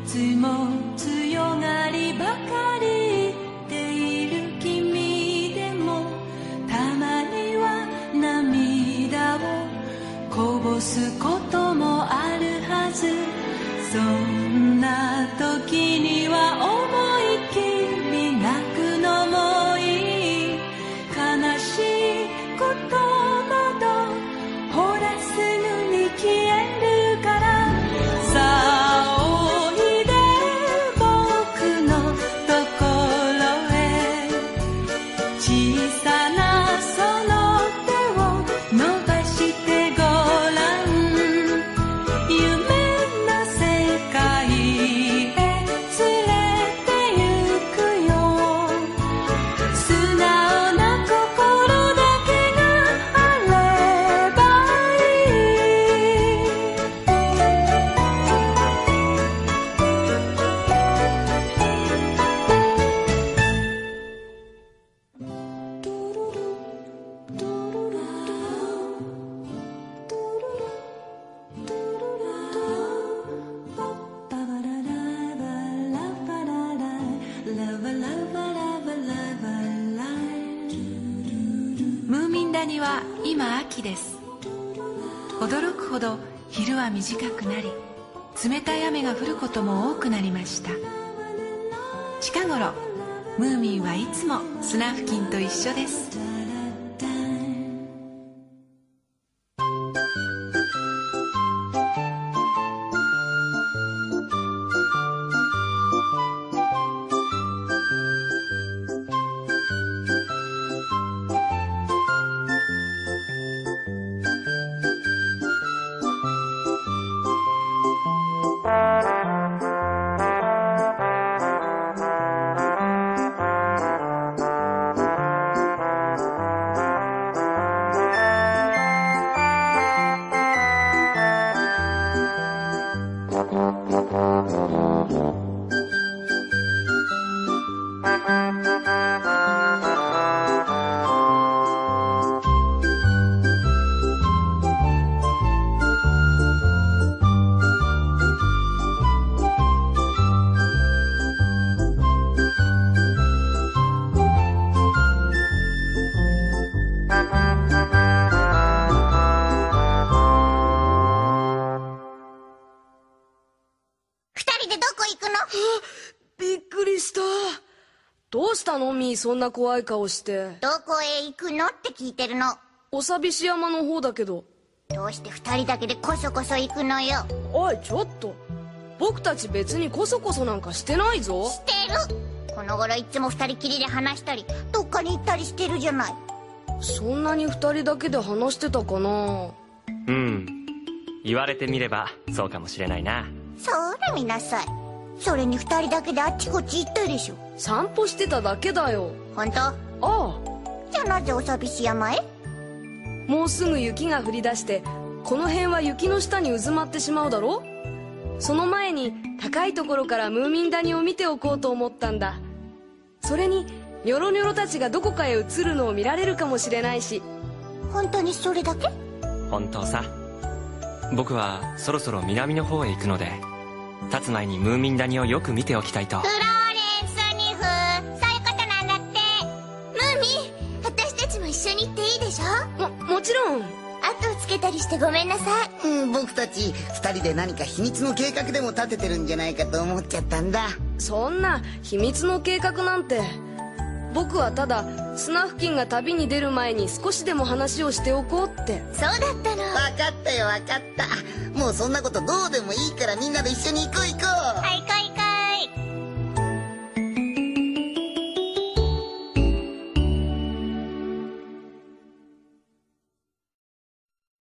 つも強がりばかりでいる君でもたまには涙をこぼすこともあるはず。そんな時には思いっきり泣くのもいい。悲しいことなどほらすぐに消えるから。さあおいで僕のところへ。小さなその手を伸ばしてごらん。夢の世界へ連れて行くよ。素直な心だけがあればいい。ムーミン谷は今秋です。驚くほど昼は短くなり、冷たい雨が降ることも多くなりました。近頃ムーミンはいつもスナフキンと一緒です。 びっくりした。どうしたのミー、そんな怖い顔して。 どこへ行くのって聞いてるの。 お寂し山の方だけど。 どうして二人だけでこそこそ行くのよ。 おいちょっと、僕たち別にこそこそなんかしてないぞ。 してる。この頃いつも二人きりで話したりどっかに行ったりしてるじゃない。 そんなに二人だけで話してたかな。 うん、言われてみればそうかもしれないな。 それ見なさい。それに二人だけであっちこっち行ったでしょ。 散歩してただけだよ。 本当？ ああ。 じゃあなぜお寂し山へ？ もうすぐ雪が降り出してこの辺は雪の下に渦まってしまうだろ。その前に高いところからムーミン谷を見ておこうと思ったんだ。それにニョロニョロたちがどこかへ移るのを見られるかもしれないし。 本当にそれだけ？ 本当さ。僕はそろそろ南の方へ行くので、立つ前にムーミン谷をよく見ておきたいと。 フローレンスニフ、そういうことなんだって。ムーミン、私たちも一緒に行っていいでしょ？ もちろん。 後をつけたりしてごめんなさい。 僕たち二人で何か秘密の計画でも立ててるんじゃないかと思っちゃったんだ。 そんな秘密の計画なんて。僕はただスナフキンが旅に出る前に少しでも話をしておこうって。 そうだったの。 分かったよ分かった。もうそんなことどうでもいいからみんなで一緒に行こう行こう。 はい行こう行こ